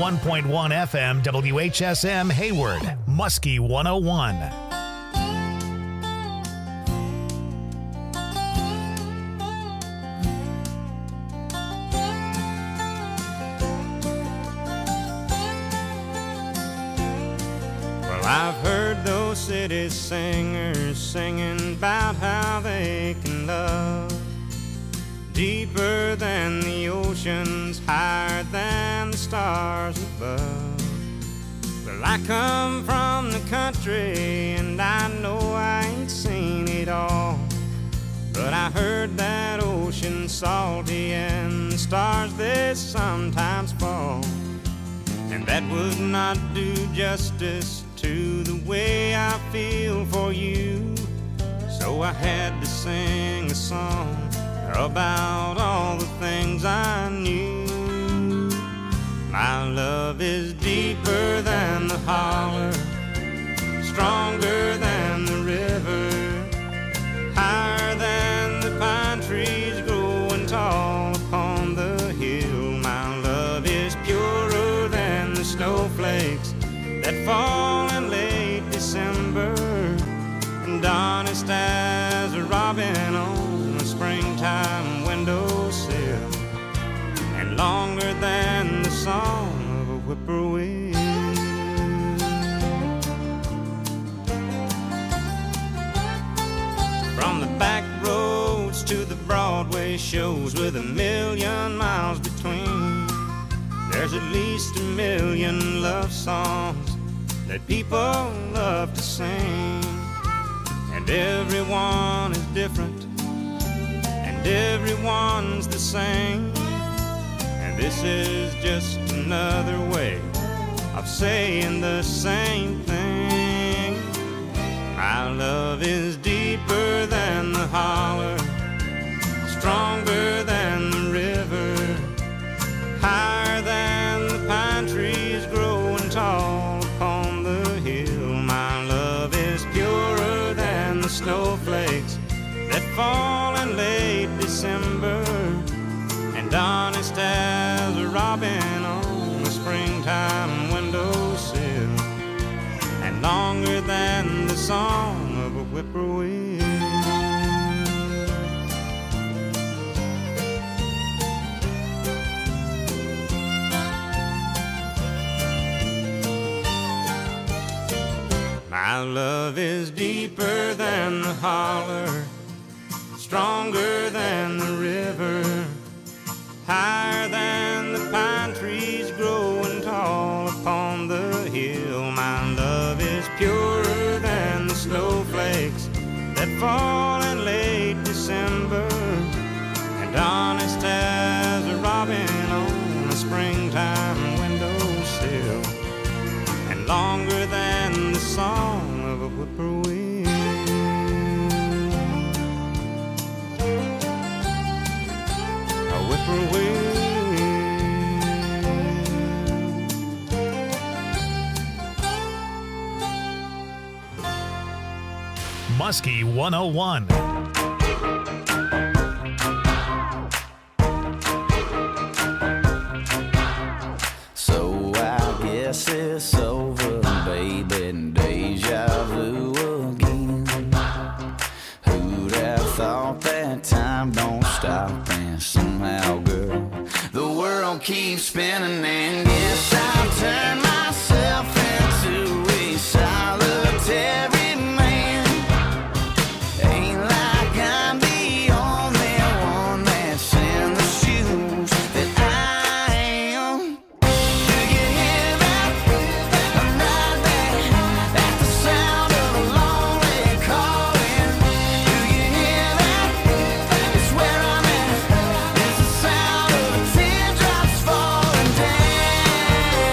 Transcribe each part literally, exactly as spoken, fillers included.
one point one F M W H S M Hayward, Muskie one oh one. I've heard those city singers singing about how they can love deeper than the oceans, higher than the stars above. Well, I come from the country and I know I ain't seen it all, but I heard that ocean salty and the stars they sometimes fall, and that would not do justice to the way I feel for you. So I had to sing a song about all the things I knew. My love is deeper than the holler, stronger than the river, higher than the pine trees growing tall upon the hill. My love is purer than the snowflakes that fall in late December, and honest as a robin on a springtime windowsill, and longer than the song of a whippoorwill. From the back roads to the Broadway shows with a million miles between, there's at least a million love songs that people love to sing, and everyone is different, and everyone's the same, and this is just another way of saying the same thing. My love is deeper than the holler, stronger than the river, higher than the pine trees growing tall upon the hill. My love is purer than the snowflakes that fall in late December, and honest as a robin on a springtime windowsill, and longer than the song of a whippoorwill. My love is deeper than the holler, stronger than the river, higher than the pine trees growing tall upon the hill. My love is purer than the snowflakes that fall in late December, and honest as a robin on a springtime windowsill, and longer than the song of a whippoorwill. A whippoorwill. Muskie one oh one. So I guess it's over, baby, deja vu again. Who'd have thought that time don't stop, and somehow, girl, the world keeps spinning, and yes, I'll turn myself into a solitary man. Ain't like I'm the only one that's in the shoes that I am. Do you hear that? I'm right there at the sound of a lonely calling. Do you hear that? It's where I'm at. It's the sound of the teardrops falling down.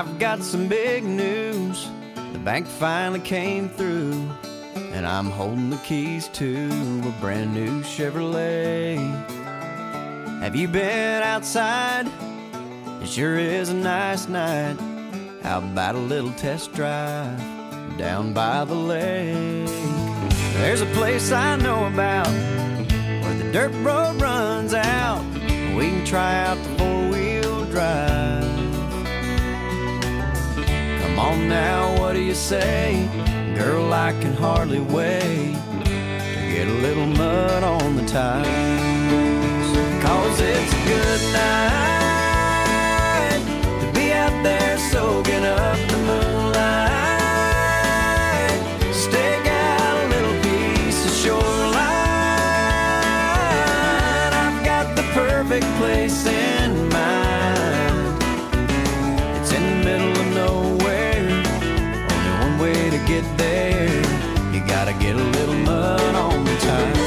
I've got some big news. The bank finally came through, and I'm holding the keys to a brand new Chevrolet. Have you been outside? It sure is a nice night. How about a little test drive down by the lake? There's a place I know about where the dirt road runs out. We can try out the four-wheel drive. Come on now, what do you say? Girl, I can hardly wait to get a little mud on the tires. Cause it's a good night to be out there soaking up the moonlight. Stake out a little piece of shoreline. I've got the perfect place in mind. It's in the middle of nowhere, only one way to get there. You gotta get a little mud on the tires.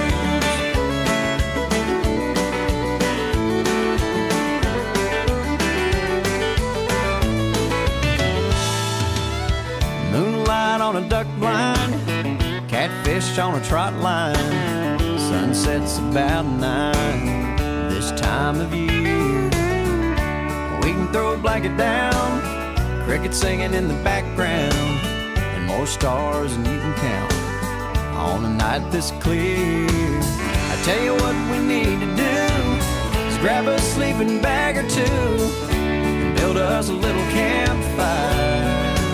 Moonlight on a duck blind, catfish on a trot line. Sunset's about nine this time of year. We can throw a blanket down, crickets singing in the background, and more stars than you can count on a night this clear. I tell you what we need to do is grab a sleeping bag or two and build us a little campfire.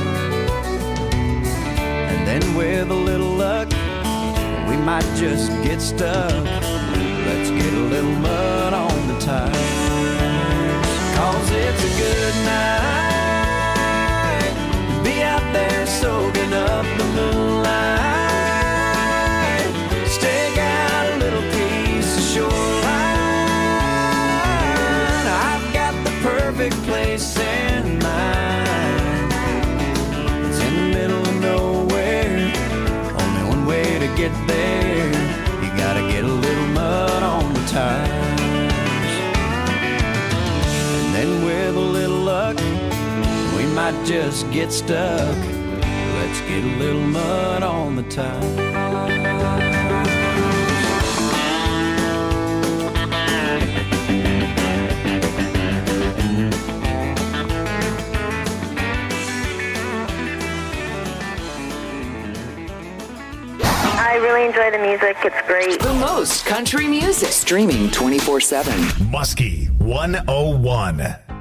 And then with a little luck, we might just get stuck. Let's get a little mud on the tires. Cause it's a good night to be out there soaking up the moonlight. Stake out a little piece of shoreline. I've got the perfect place in mind. It's in the middle of nowhere, only one way to get there. You gotta get a little mud on the tires. And then with a little luck, we might just get stuck. Let's get a little mud on the tires. I really enjoy the music. It's great. The most country music. Streaming twenty-four seven. Muskie one oh one.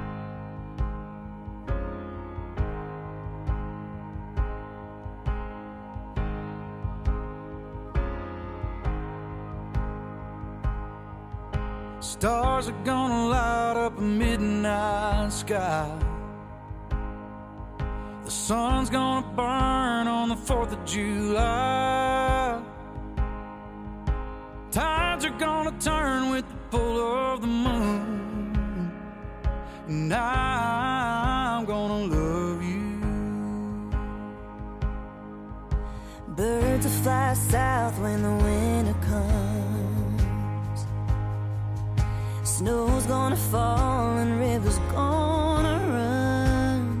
Stars are gonna light up a midnight sky. The sun's gonna burn on the fourth of July. Tides are gonna turn with the pull of the moon. And I'm gonna love you. Birds will fly south when the winter comes. Snow's gonna fall and rivers gonna run.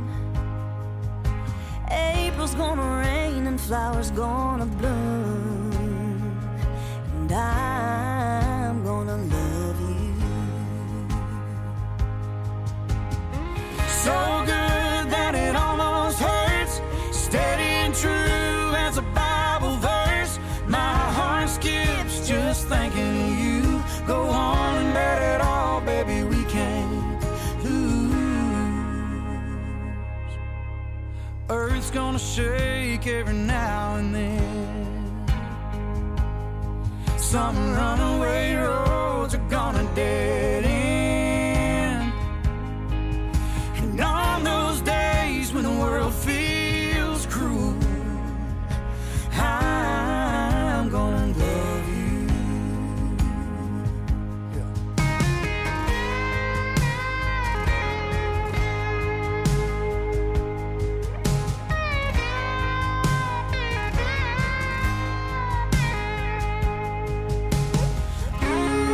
April's gonna rain and flowers gonna bloom. And I'm gonna love you. So good that it almost hurts. Steady and true as a Bible verse. My heart skips just thinking of you. Go on and bet it all, baby, we can't lose. Earth's gonna shake every now and then. Some runaway roads are gonna dead end. And on those days when the world feels cruel, I'm gonna love you. Ooh.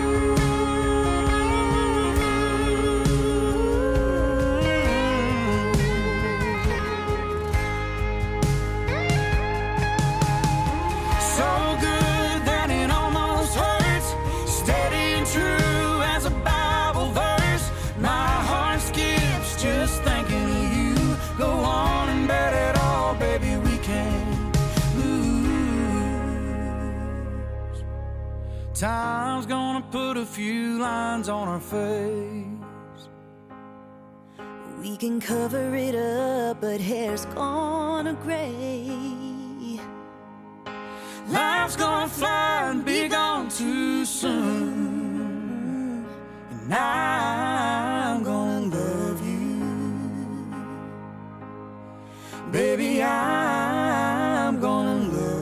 Time's gonna put a few lines on our face. We can cover it up, but hair's gonna gray. Life's gonna fly and be gone too soon. And I'm gonna love you. Baby, I'm gonna love you.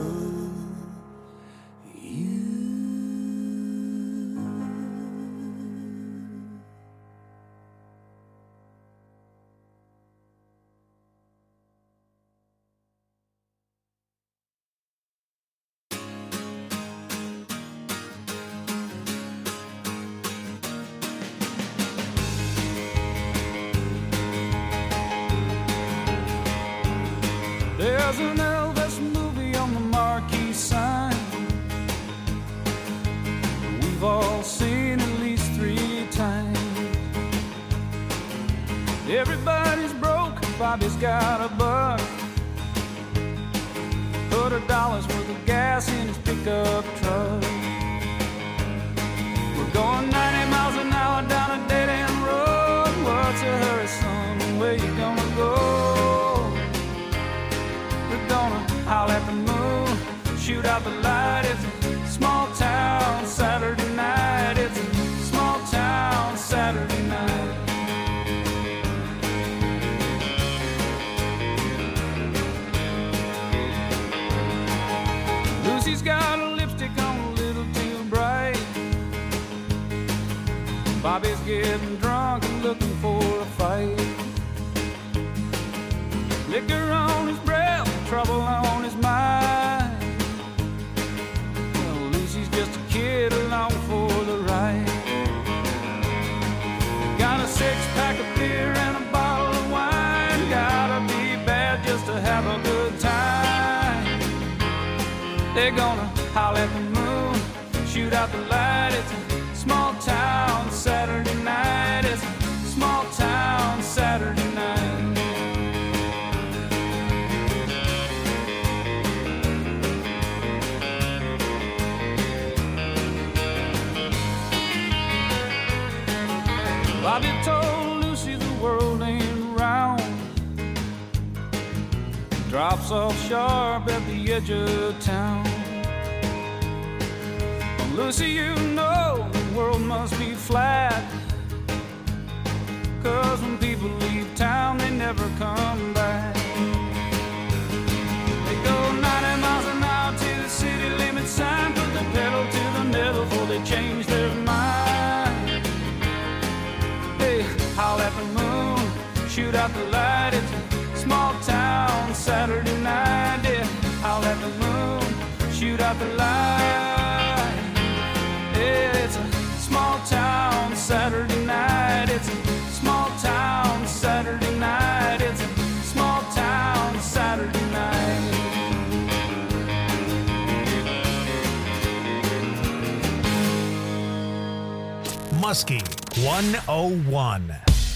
There's an Elvis movie on the marquee sign. We've all seen at least three times. Everybody's broke, Bobby's got a buck. Put a dollar's worth of gas in his pickup truck. We're going ninety miles an hour down a dead-end road. What's a hurry, son? Where you gonna go? Gonna howl at the moon, shoot out the light. It's a small town Saturday night. It's a small town Saturday night. Lucy's got a lipstick on a little too bright. Bobby's getting drunk and looking for a fight. Liquor on his breath, trouble on his mind. Well, Lucy's just a kid along for the ride. Got a six-pack of beer and a bottle of wine. Gotta be bad just to have a good time. They're gonna howl at the moon, shoot out the light. It's a small town Saturday night. It's a small town Saturday night. Bobby told Lucy the world ain't round. Drops off sharp at the edge of town. Well, Lucy, you know the world must be flat. Cause when people leave town, they never come back. They go ninety miles an hour to the city limit sign. Put the pedal to the metal before they change their mind. They howl at the moon, shoot out the light. It's a small town Saturday night. Yeah, howl at the moon, shoot out the light. Yeah, it's a small town Saturday night. It's a small town Saturday night. It's a small town Saturday night. Muskie one oh one.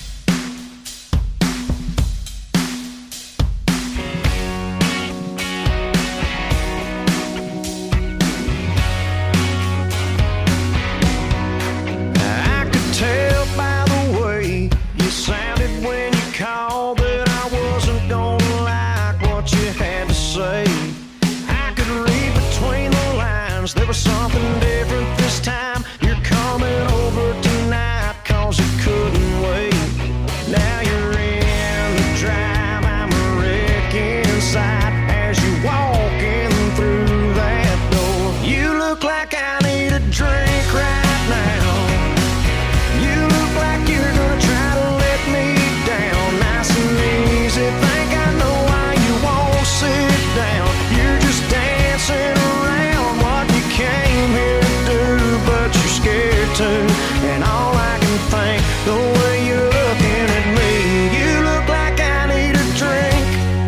I could tell by the way you sounded when you called that I wasn't gonna like what you had to say. I could read between the lines, there was something different this time. You're coming over tonight cause you couldn't wait. Now you're in the drive, I'm a wreck inside as you walking through that door. You look like I need a drink right now. You look like you're gonna try to let me down. Nice and easy, think I know why you won't sit down. You're just dancing around what you came here to do, but you're scared to. And all I can think, the way you're looking at me, you look like I need a drink.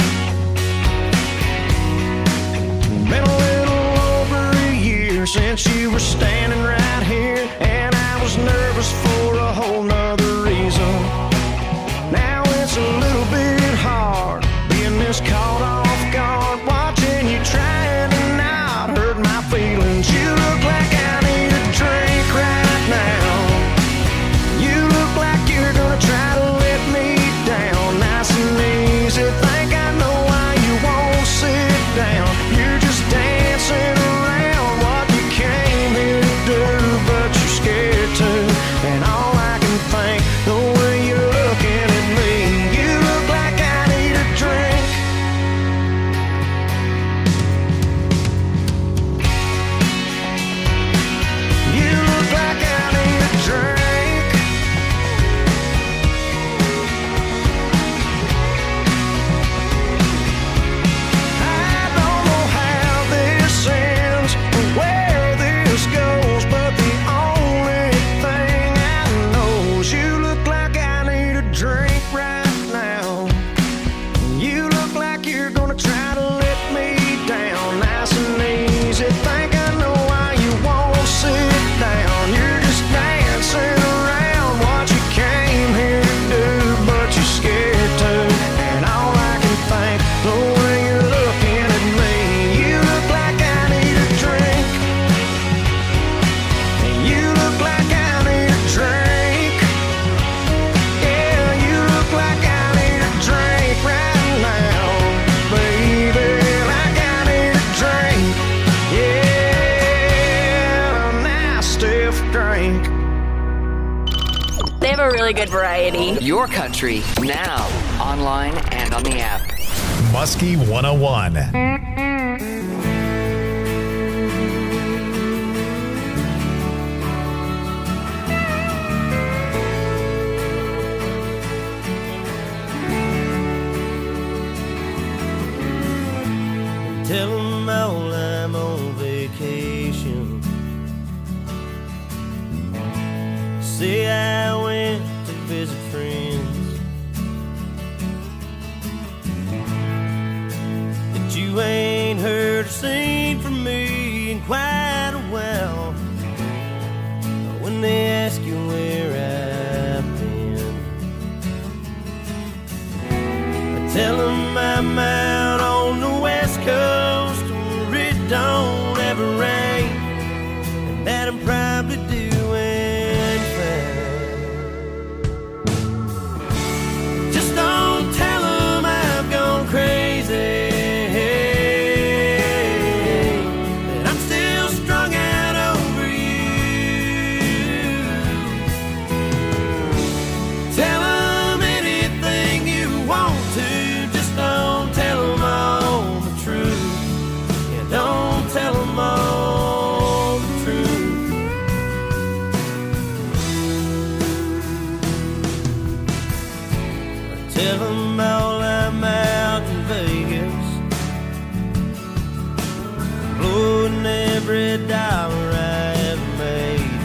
Been a little over a year since you were standing right here, and I was nervous for a whole nother reason. Now it's a little bit hard being this caught off guard, watching you trying to not hurt my feelings. You look like I need a have a really good variety. Your country, now, online and on the app. Muskie one oh one. Tell them all I'm on vacation. Say I went to visit friends. That you ain't heard or seen from me in quite a while. When they ask you where I've been, I tell them I'm out on the West Coast where it don't ever rain, and that I'm probably doing fine. Just don't tell them I've gone crazy, that I'm still strung out over you. Tell them anything you want to, just don't tell them all the truth. Yeah, don't tell them all the truth. I tell them all I'm out in Vegas, blowing every dollar I ever made.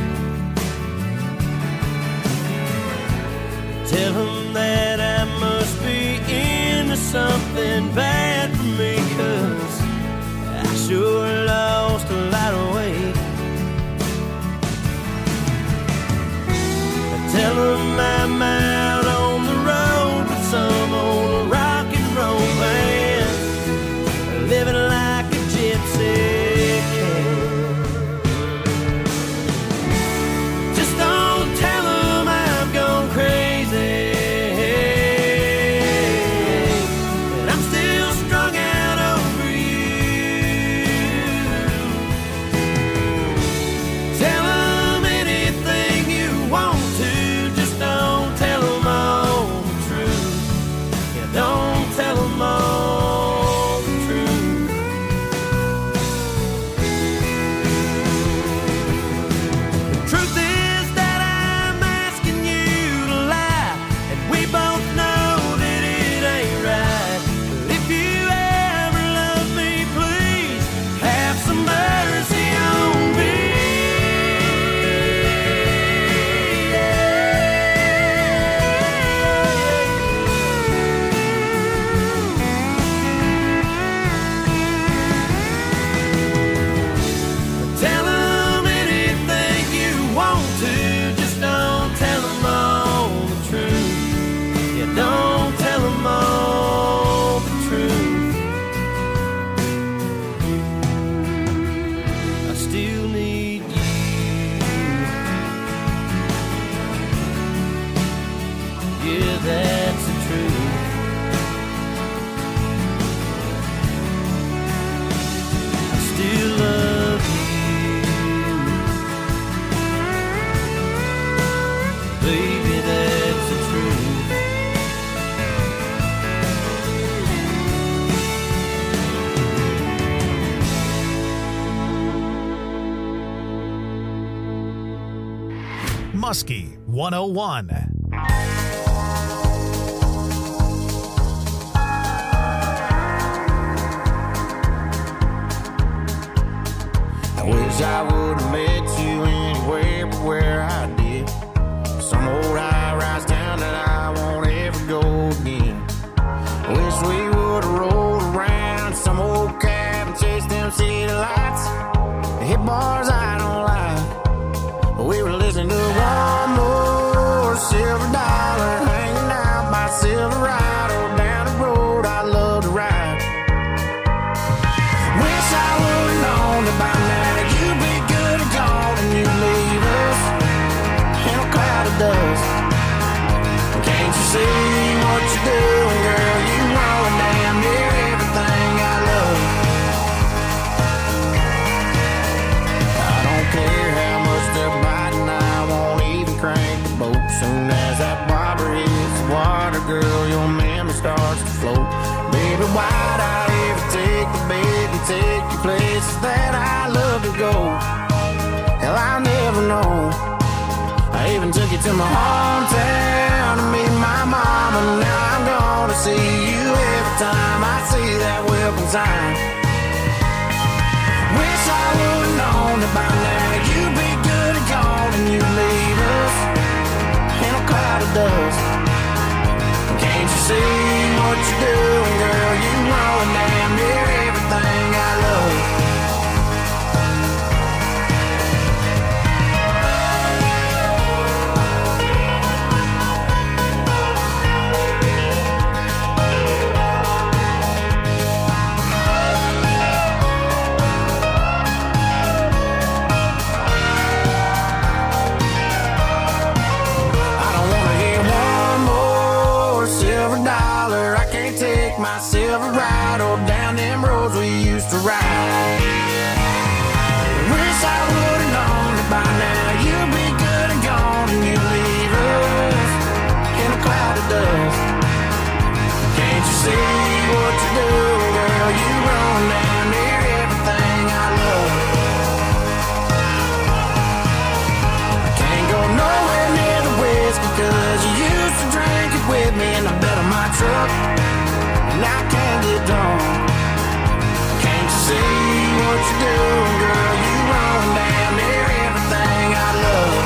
Tell them that I must be into something bad for me, 'cause I sure lost a lot of weight. I tell them I'm out on the road with some old rock and roll band, living like a gypsy can. Just don't tell them I've gone crazy, and I'm still strung out over you. Tell them anything you want to, just don't tell them all the truth. Yeah, don't tell them all the truth. The truth is that I'm asking you to lie, and we both know that it ain't right. But if you ever love me, please have some mercy on me. Tell them anything you want to, just don't tell them all the truth. Yeah, don't tell them all the truth. I still need you. Yeah, that's the truth. I still love you. Baby, that's the truth. Muskie one oh one. I wish I would have met you anywhere but where I did. Some old high-rise town that I won't ever go again. Wish we would have rolled around some old cab and chased them city lights. Hit bars I don't like, but we were listening to one more silver dollar, hanging out by Silverado down the road I love to ride. Wish I would've known that by now you'd be good and gone and you'd leave us in a cloud of dust. Can't you see what you're doing, girl? You know damn near everything I love. I don't care how much they're biting, I won't even crank the boat soon as starts to float. Baby, why'd I ever take the bait and take you places that I love to go? Hell, I'll never know. I even took you to my hometown to meet my mom, and now I'm gonna see you every time I see that welcome sign. Wish I would've known that by now you'd be good and gone and you'd leave us in a cloud of dust. Can't you see what you're doing, girl? You ruin damn near everything I love. My silver ride or down them roads we used to ride. Wish I would've known that by now you'd be good and gone and you'd leave us in a cloud of dust. Can't you see what you're doing, girl? You run down near everything I love. I can't go nowhere near the whiskey cause you used to drink it with me in the bed of my truck. And I can't get drunk. Can't you see what you're doing, girl? You run down near everything I love.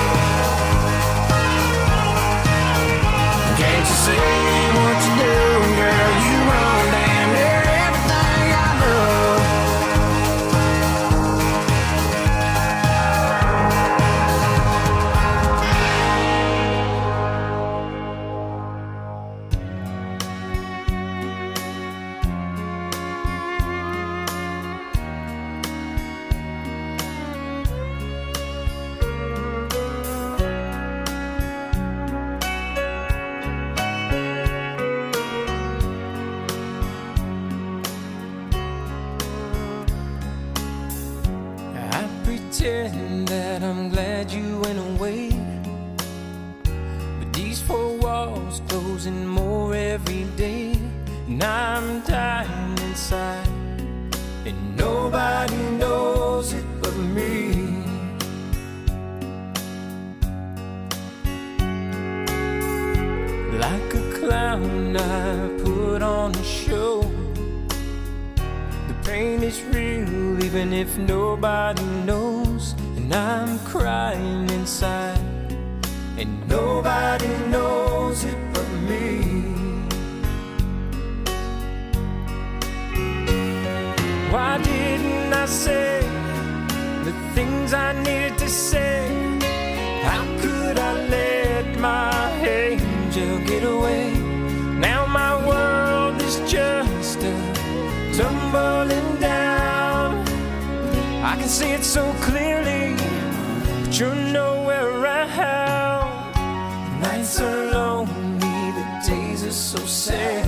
Can't you see what you're doing, girl? You run down near everything I love. That I'm glad you went away, but these four walls closing more every day, and I'm dying inside, and nobody knows it but me. Like a clown I put on a show. The pain is real even if nobody knows. And I'm crying inside, and nobody knows it but me. Why didn't I say the things I needed to say? How could I let my angel get away? Now my world is just a tumbling down. I can see it so clearly, but you're nowhere around. The nights are lonely, the days are so sad.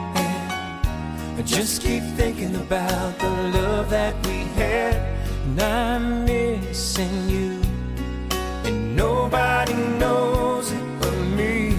I just keep thinking about the love that we had, and I'm missing you, and nobody knows it but me.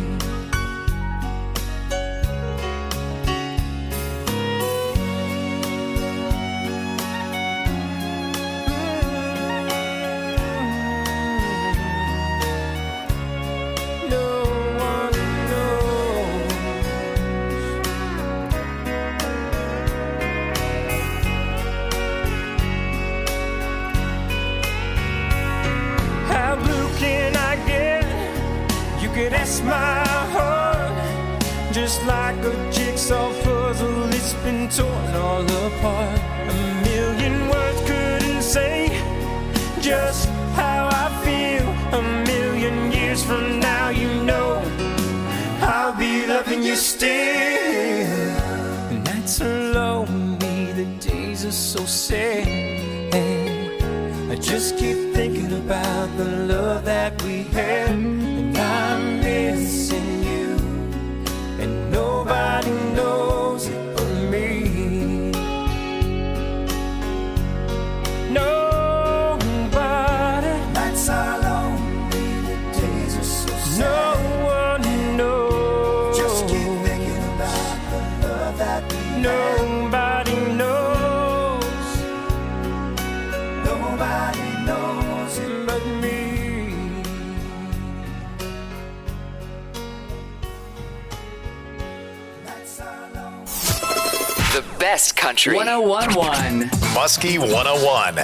That's my heart, just like a jigsaw puzzle. It's been torn all apart. A million words couldn't say just how I feel. A million years from now, you know I'll be loving you still. The nights are lonely, the days are so sad. I just keep thinking about the love that we had, and I'm missing you, and nobody knows it but me. Nobody. Nights are lonely, the days are so sad. No one knows. Just keep thinking about nobody knows it but me. The best country. one oh one point one. Muskie one oh one.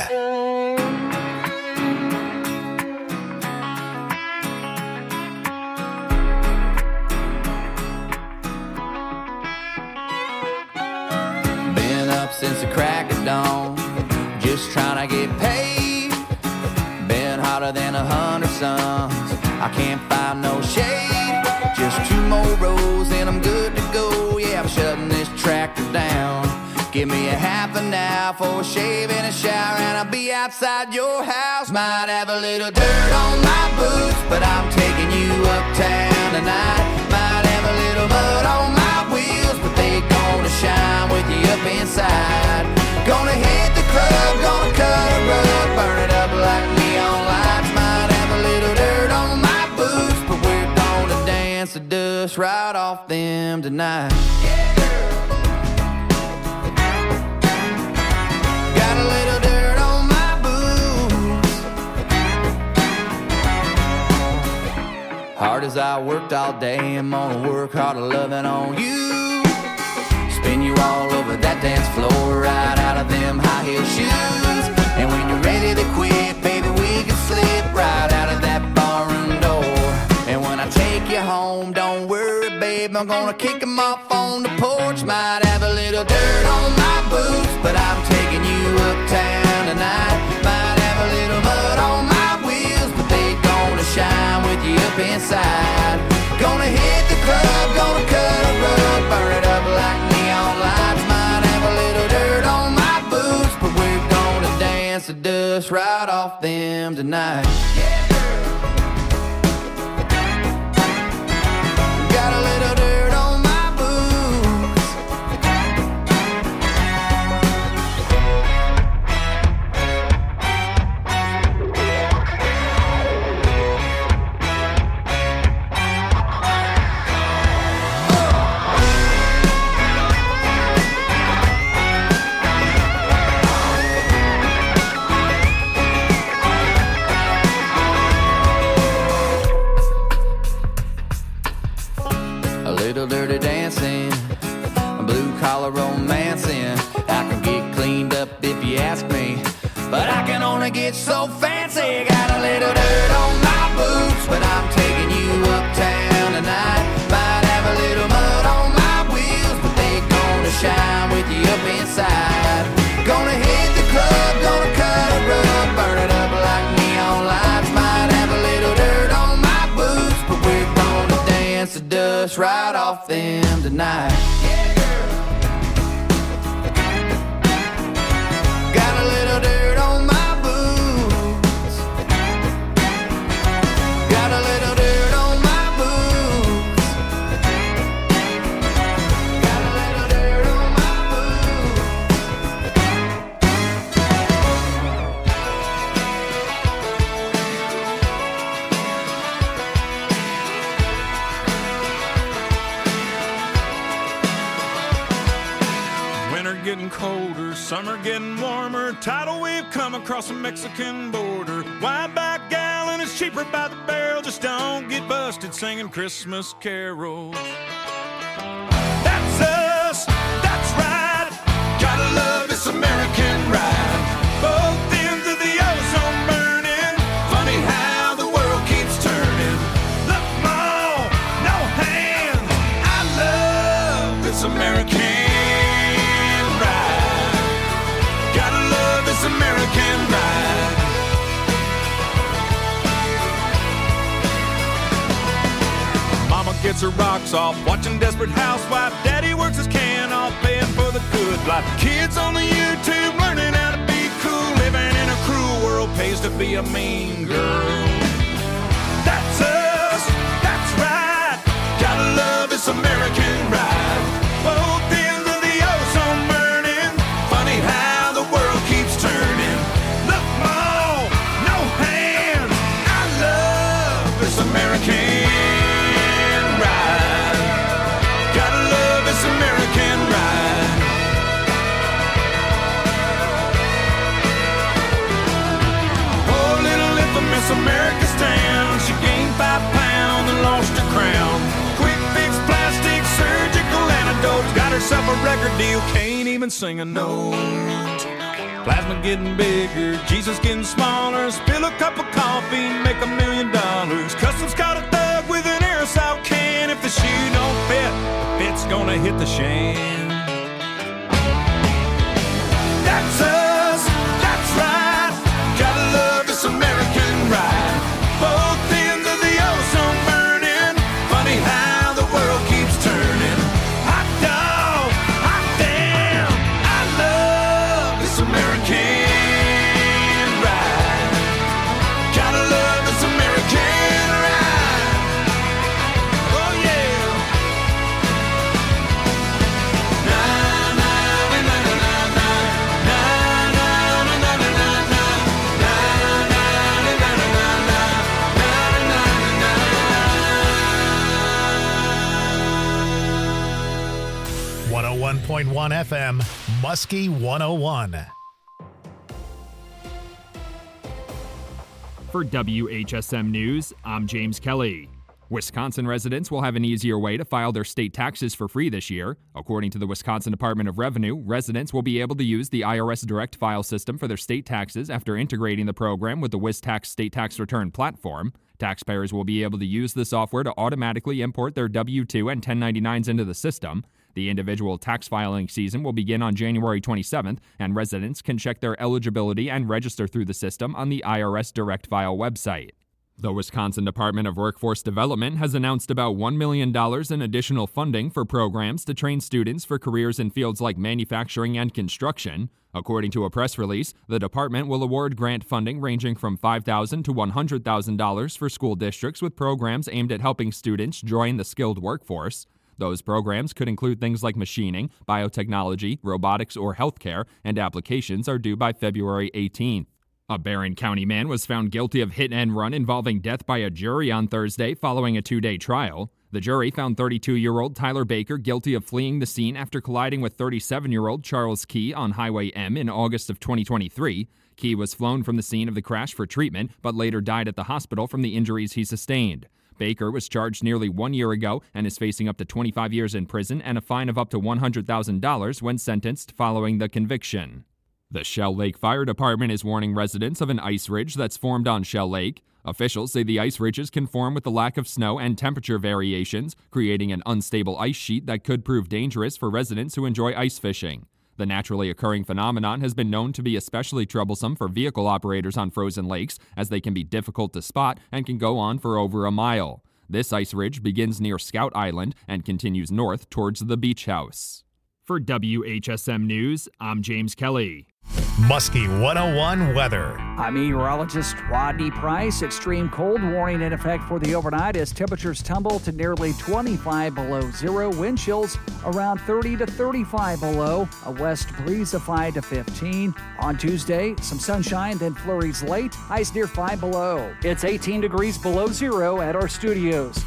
Been up since the crack of dawn, just trying to get paid. Been hotter than a hundred suns, I can't find no shade. Just two more rows and I'm good to go. Yeah, I'm shutting this tractor down. Give me a half an hour for a shave and a shower, and I'll be outside your house. Might have a little dirt on my boots, but I'm taking you uptown tonight. Might have a little mud on my wheels, but they gonna shine with you up inside. Gonna hit the club, gonna cut a rug, burn it up like neon lights. Might have a little dirt on my boots, but we're gonna dance the dust right off them tonight. Yeah, girl. Got a little dirt on my boots. Hard as I worked all day, I'm gonna work harder loving on you. Spin you all over that dance floor, right out of them high heel shoes. And when you're ready to quit, baby, we can slip right out of that barroom door. And when I take you home, don't worry, babe, I'm gonna kick them off on the porch. Might have a little dirt on my boots, but I'm taking you uptown tonight. Might have a little mud on my wheels, but they gonna shine with you up inside. Gonna hit the club, gonna cut a rug, burn it up like neon lights. Might have a little dirt on my boots, but we're gonna dance the dust right off them tonight. Yeah, girl. Got a little dirt on my boots. A little dirty dancing, blue collar romancing. I can get cleaned up if you ask me, but I can only get so fancy. Got a little dirt on my boots, but I'm taking you uptown tonight. Might have a little mud on my wheels, but they gonna shine with you up inside. Gonna hit the club, gonna cut a rug, burn it up like neon lights. Might have a little dirt on my boots, but we're gonna dance the dust right off them tonight. Yeah, girl. Got a little dirt on my boots. Got a little dirt on my boots. Got a little dirt on my boots. Winter getting colder, summer getting warmer. Tidal wave come across the Mexican border. Wide back gallon is cheaper by the barrel. Just don't get busted singing Christmas carols. That's us, that's right. Gotta love this American ride. Both ends of the ozone burning. Funny how the world keeps turning. Look, Mom, no hands. I love this American ride. Gotta love this American ride. Mama gets her rocks off watching Desperate Housewife. Daddy works his can off paying for the good life. Kids on the YouTube learning how to be cool. Living in a cruel world pays to be a mean girl. That's us, that's right. Gotta love this American ride. Both ends of the ozone burning. Funny how the world keeps turning. Look, Mom, no hands. I love this American ride. Gotta love this American ride. America's town. She gained five pounds and lost her crown. Quick fix, plastic, surgical antidotes. Got herself a record deal, can't even sing a note. Plasma getting bigger, Jesus getting smaller. Spill a cup of coffee, make a million dollars. Customs caught a thug with an aerosol can. If the shoe don't fit, the fit's gonna hit the shan. That's us, that's right. Gotta love this American ride. Both ends of the ozone burning. Funny how the world keeps turning. Hot dog, hot damn. I love this American ride. Gotta love this American ride. Oh yeah. Na na na na na na na na na na na na na na na na one oh one point one F M, Muskie one oh one. For W H S M News, I'm James Kelly. Wisconsin residents will have an easier way to file their state taxes for free this year. According to the Wisconsin Department of Revenue, residents will be able to use the I R S Direct File system for their state taxes after integrating the program with the WisTax state tax return platform. Taxpayers will be able to use the software to automatically import their W two and ten ninety-nines into the system. The individual tax filing season will begin on January twenty-seventh, and residents can check their eligibility and register through the system on the I R S Direct File website. The Wisconsin Department of Workforce Development has announced about one million dollars in additional funding for programs to train students for careers in fields like manufacturing and construction. According to a press release, the department will award grant funding ranging from five thousand dollars to one hundred thousand dollars for school districts with programs aimed at helping students join the skilled workforce. Those programs could include things like machining, biotechnology, robotics, or healthcare, and applications are due by February eighteenth. A Barron County man was found guilty of hit and run involving death by a jury on Thursday following a two-day trial. The jury found thirty-two-year-old Tyler Baker guilty of fleeing the scene after colliding with thirty-seven-year-old Charles Key on Highway M in August of twenty twenty-three. Key was flown from the scene of the crash for treatment, but later died at the hospital from the injuries he sustained. Baker was charged nearly one year ago and is facing up to twenty-five years in prison and a fine of up to one hundred thousand dollars when sentenced following the conviction. The Shell Lake Fire Department is warning residents of an ice ridge that's formed on Shell Lake. Officials say the ice ridges can form with the lack of snow and temperature variations, creating an unstable ice sheet that could prove dangerous for residents who enjoy ice fishing. The naturally occurring phenomenon has been known to be especially troublesome for vehicle operators on frozen lakes, as they can be difficult to spot and can go on for over a mile. This ice ridge begins near Scout Island and continues north towards the beach house. For W H S M News, I'm James Kelly. Muskie one oh one weather. I'm meteorologist Rodney Price. Extreme cold warning in effect for the overnight as temperatures tumble to nearly twenty-five below zero. Wind chills around thirty to thirty-five below. A west breeze of five to fifteen. On Tuesday, some sunshine, then flurries late. Highs near five below. It's eighteen degrees below zero at our studios.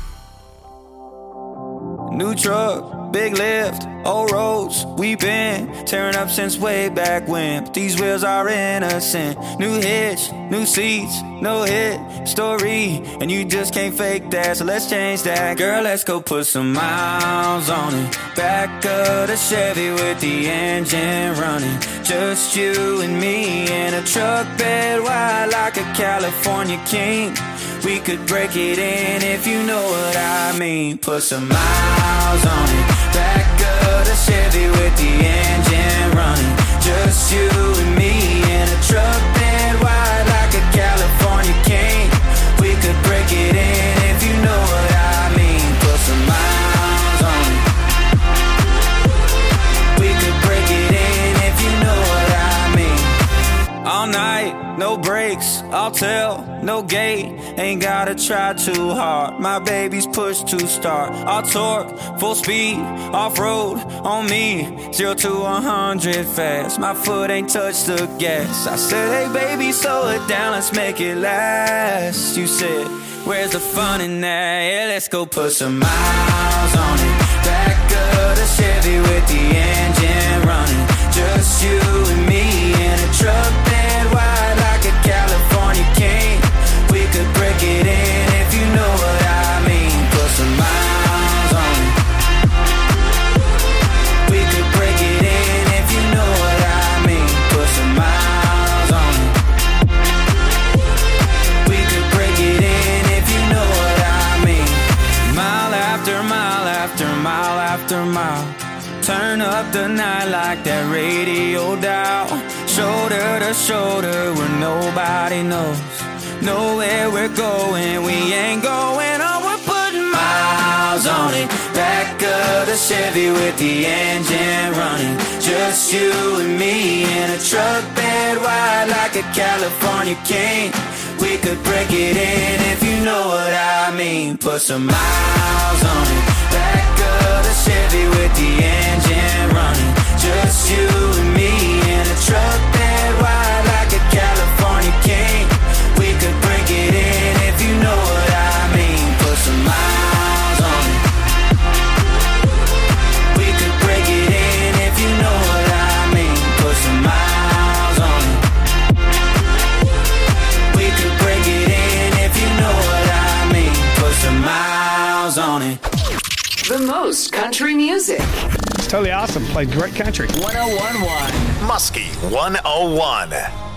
New truck, big lift, old roads, we been tearing up since way back when. But these wheels are innocent. New hitch, new seats, no hit story, and you just can't fake that, so let's change that. Girl, let's go put some miles on it. Back of the Chevy with the engine running. Just you and me in a truck bed wide like a California king. We could break it in if you know what I mean. Put some miles on it. Back of the Chevy with the engine running. Just you and me in a truck bed wide like a California king. We could break it in if you know what I mean. Put some miles on it. We could break it in if you know what I mean. All night, no brakes, I'll tell, no gate. Ain't gotta try too hard. My baby's pushed to start. I'll torque, full speed, off-road on me. Zero to a hundred fast. My foot ain't touched the gas. I said, hey baby, slow it down, let's make it last. You said, where's the fun in that? Yeah, let's go put some miles on it. Back of the Chevy with the engine running. Just you and me in a truck bed wide like a California king. We could Turn up the night like that radio dial. Shoulder to shoulder where nobody knows. Know where we're going, we ain't going on. We're putting miles on it. Back of the Chevy with the engine running. Just you and me in a truck bed wide like a California king. We could break it in if you know what I mean. Put some miles on it. Back of the Chevy with the engine running. Just you and me in a truck bed wide like a California king. We could break it in if you know what I mean. Put some miles on it. We could break it in if you know what I mean. Put some miles on it. We could break it in if you know what I mean. Put some miles on it. The most country music. It's totally awesome. Played great country. one oh one point one Muskie one oh one.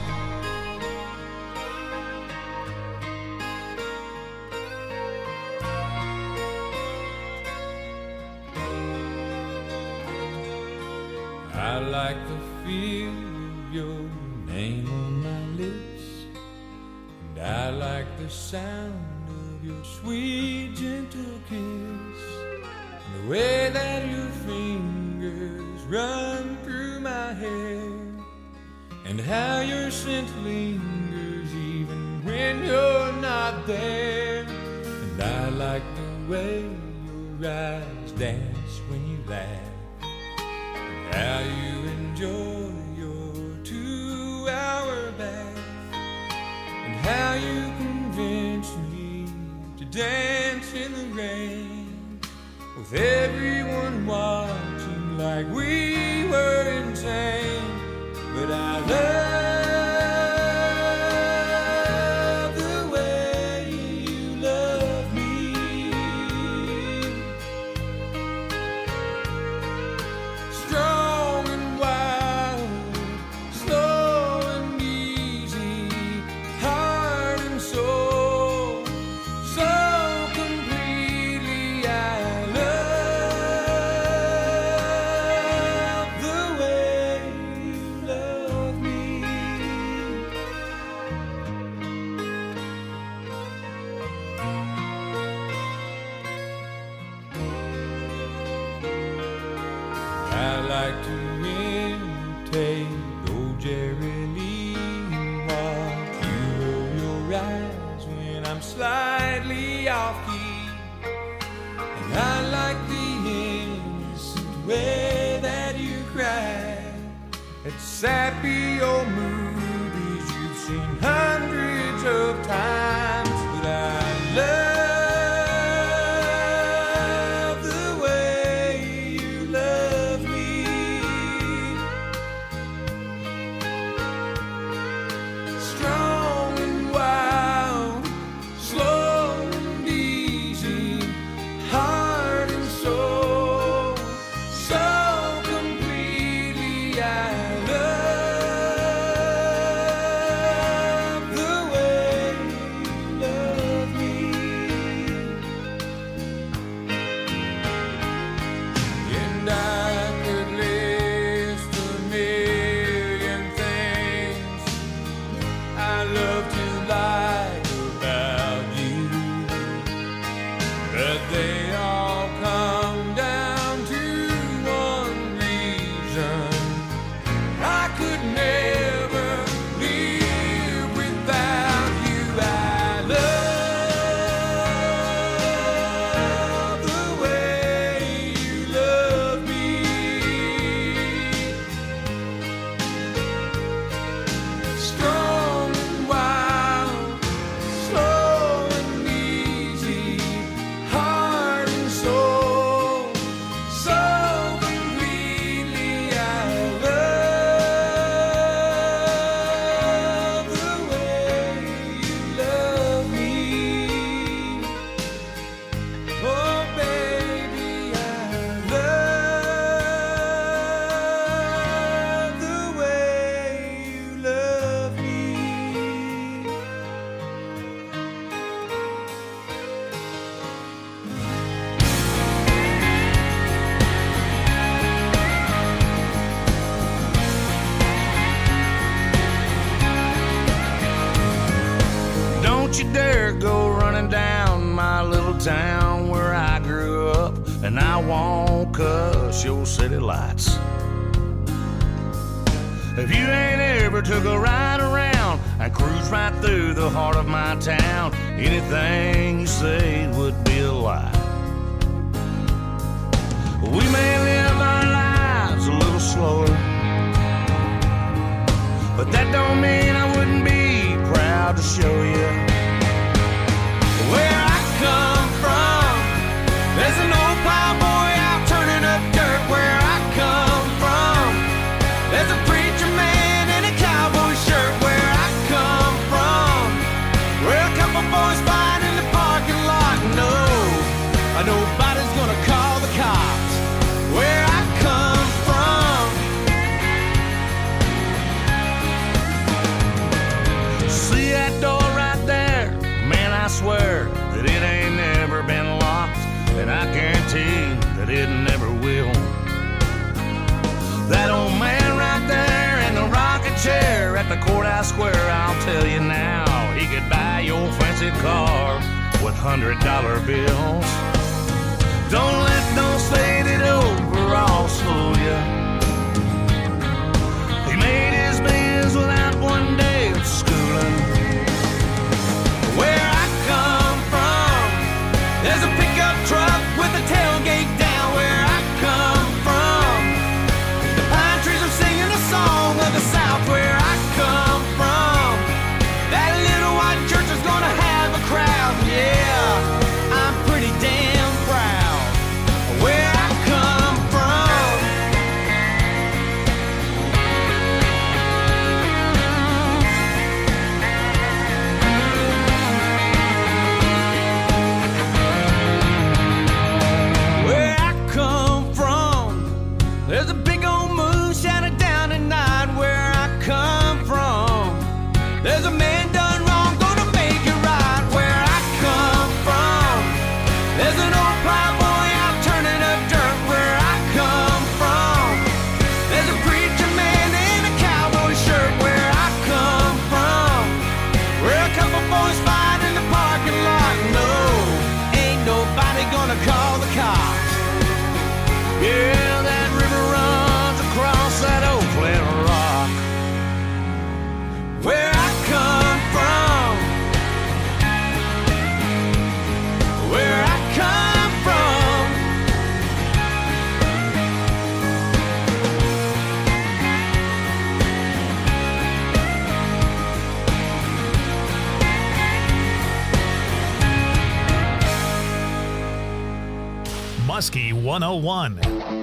I like the feel of your name on my lips, and I like the sound of your sweet gentle kiss, and the way that your fingers run through my hair, and how your scent lingers even when you're not there. And I like the way your eyes dance when you laugh, how you enjoy your two-hour bath, and how you convince me to dance in the rain, with everyone watching like we were insane. But I love the way you love me, strong and wild, slow and easy, heart and soul, so completely. I love the way you love me. I like to imitate old Jerry Lee and watch you roll your eyes when I'm slightly off key. And I like the innocent way that you cry at sappy old movies you've seen hundreds of times. But I love the way you love me, strong and wild, slow and easy, heart and soul, so completely. I love the way don't you dare go running down my little town where I grew up, and I won't cuss your city lights. If you ain't ever took a ride around and cruise right through the heart of my town, anything you say would be a lie. We may live our lives a little slower, but that don't mean I wouldn't be proud to show you where I come from. There's an old plowboy out turning up dirt where I come from. There's a preacher man in a cowboy shirt where I come from. Where a couple boys fight in the parking lot. No, nobody's gonna call the cops where I come from. See that door right there? Man, I swear that it ain't never been locked, and I guarantee that it never will. That old man right there in the rocking chair at the courthouse square, I'll tell you now, he could buy your fancy car with hundred dollar bills. Don't let those faded overalls fool you. He made his biz without one day of schooling. Where I come from, there's a pickup truck with a tailgate down where I come from. The pine trees are singing a song of the South where I come from. That little white church is gonna have a crowd, yeah, I'm pretty damn proud where I come from. Where I come from, there's a big old moon shining down at night where I come from. There's a man done wrong, gonna make it right where I come from. There's an old plowboy out turning up dirt where I come from. There's a preacher man in a cowboy shirt where I come from. Where a couple boys fight in the parking lot. No, ain't nobody gonna call the cops. Yeah, that river runs across that old flat rock. Where I come from, where I come from. Muskie one oh one.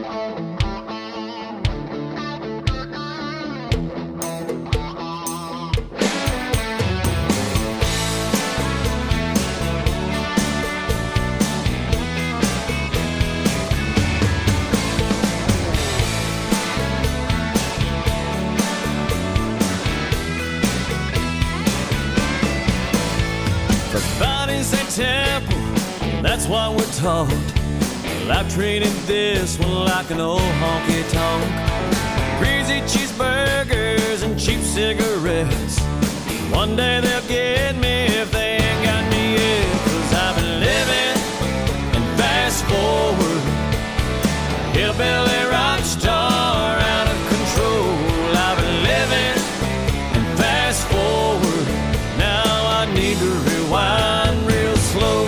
The body's a temple, that's what we're taught. Well, I've treated this one like an old honky tonk. Greasy cheeseburgers and cheap cigarettes. One day they'll get me if they ain't got me yet. Cause I've been living and fast forward. Hillbilly rock star out of control. I've been living and fast forward. Now I need to rewind real slow.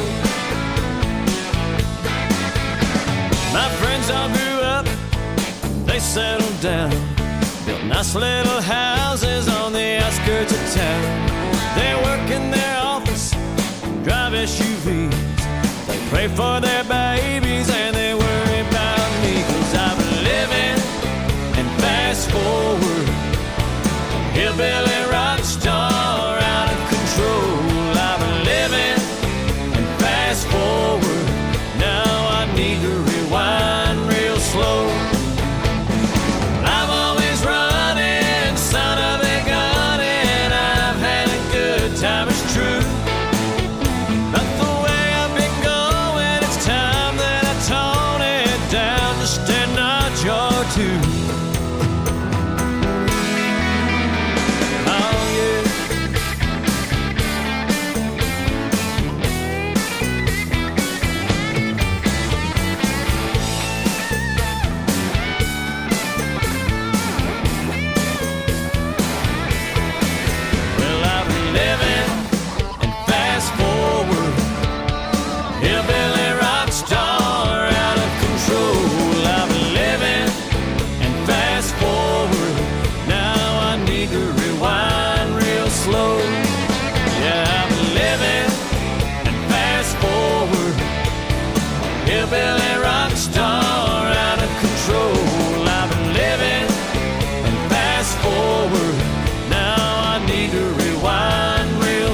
My friends all grew up, they settled down, built nice little houses on the outskirts of town. They work in their office, drive S U Vs. They pray for their babies and they worry about me. Cause I've been living and fast forward. Hillbilly rock star out of control. I've been living and fast forward. Now I need to rewind real slow. I'm always running, son of a gun, and I've had a good time, it's true. But the way I've been going, it's time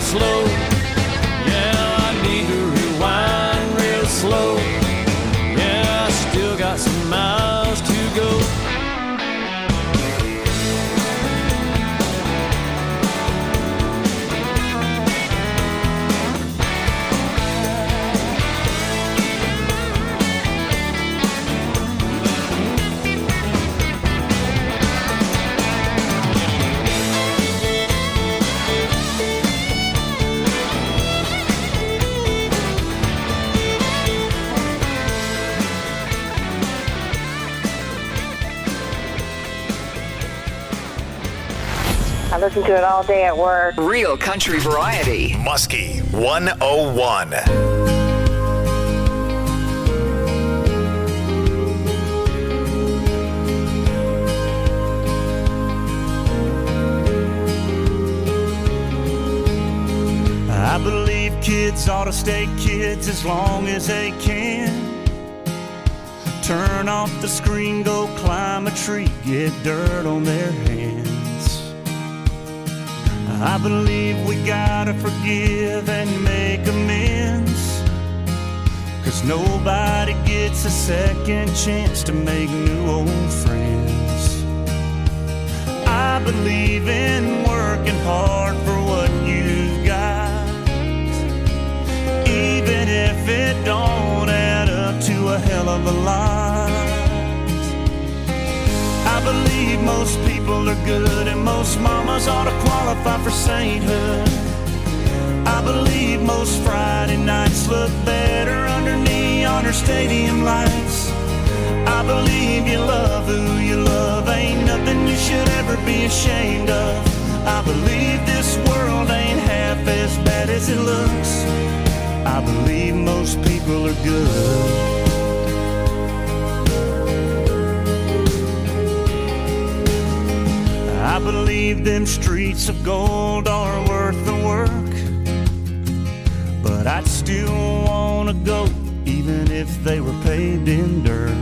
slow. Yeah, I need to rewind real slow. Yeah, I still got some miles to go. I listen to it all day at work. Real country variety. Muskie one oh one. I believe kids ought to stay kids as long as they can. Turn off the screen, go climb a tree, get dirt on their hands. I believe we gotta forgive and make amends, 'cause nobody gets a second chance to make new old friends. I believe in working hard for what you've got, even if it don't add up to a hell of a lot. I believe most people are good and most mamas ought to qualify for sainthood. I believe most Friday nights look better under neon or stadium lights. I believe you love who you love, ain't nothing you should ever be ashamed of. I believe this world ain't half as bad as it looks. I believe most people are good. I believe them streets of gold are worth the work, but I'd still wanna go even if they were paved in dirt.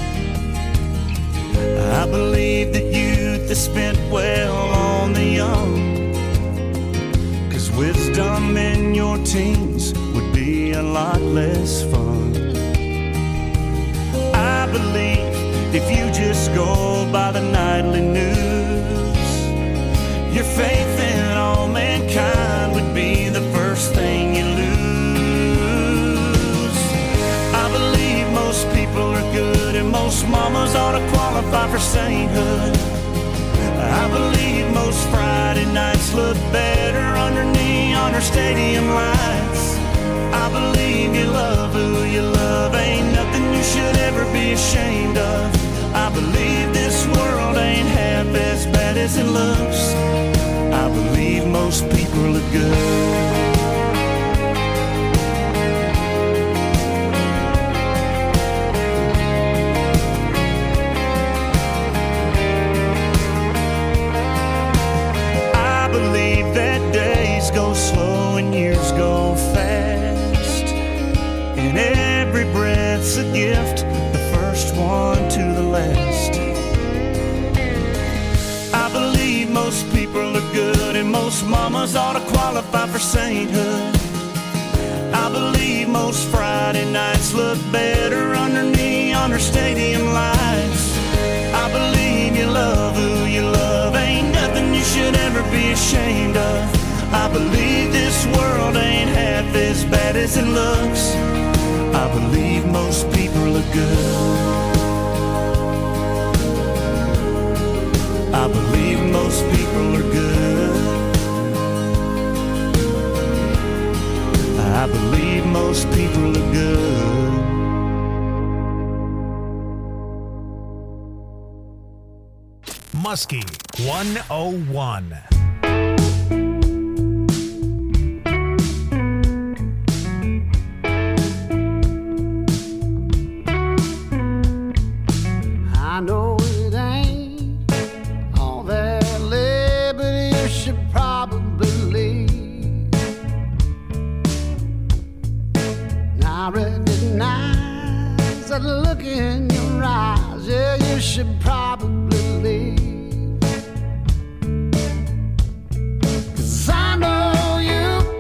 I believe that youth is spent well on the young, 'cause wisdom in your teens would be a lot less fun. I believe if you just go by the nightly news, your faith in all mankind would be the first thing you lose. I believe most people are good and most mamas ought to qualify for sainthood. I believe most Friday nights look better under neon or stadium lights. I believe you love who you love, ain't nothing you should ever be ashamed of. I believe this world ain't half as bad as it looks. I believe most people are good. I believe that days go slow and years go fast, and every breath's a gift, the first one to the last. I believe most people are good and most mamas ought to qualify for sainthood. I believe most Friday nights look better under neon or stadium lights. I believe you love who you love, ain't nothing you should ever be ashamed of. I believe this world ain't half as bad as it looks. I believe most people are good. I believe most people are good. I believe most people are good. Muskie one oh one. I know it ain't all that liberty you should probably leave. And I recognize that look in your eyes, yeah, you should probably leave. 'Cause I know you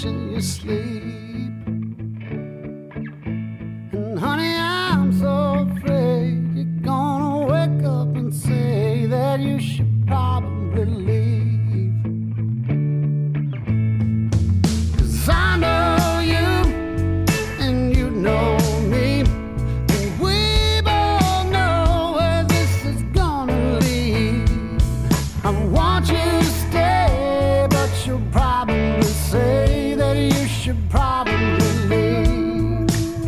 watch in your sleep. And honey, I'm so afraid you're gonna wake up and say that you should probably leave. 'Cause I know you and you know me, and we both know where this is gonna lead. I want you to stay, but you'll probably say that you should probably leave.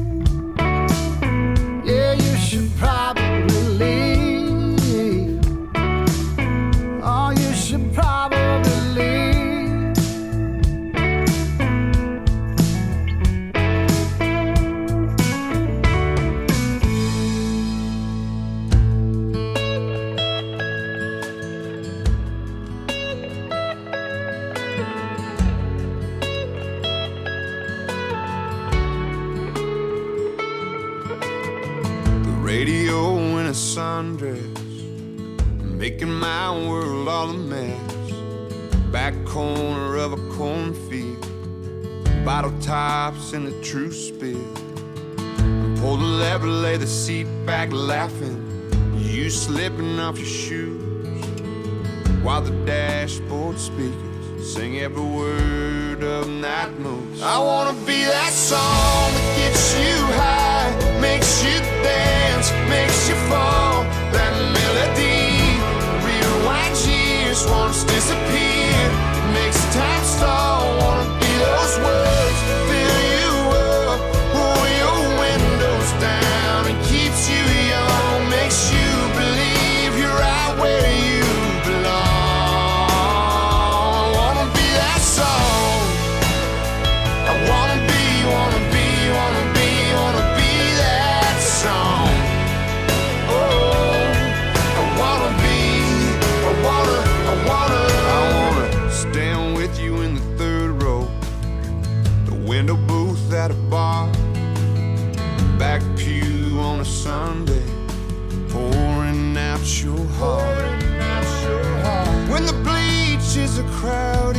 Yeah, you should probably leave. Oh, you should probably leave. Radio in a sundress, making my world all a mess. Back corner of a cornfield, bottle tops in the true spill. Pull the lever, lay the seat back laughing, you slipping off your shoes, while the dashboard speakers sing every word of Night Moves. I wanna be that song that gets you high, makes you dance, makes you fall. That melody rewinds years, once disappeared, makes time stall. Wanna be those words, fill you up, roll your windows down, and keeps you young, makes you believe you're right where you belong. I wanna be that song. I wanna be, wanna be, wanna be, wanna be that song. Oh, I wanna be, I wanna, I wanna, I wanna stand with you in the third row, the window booth at a bar, back pew on a Sunday, pouring out your heart. When the bleachers are crowded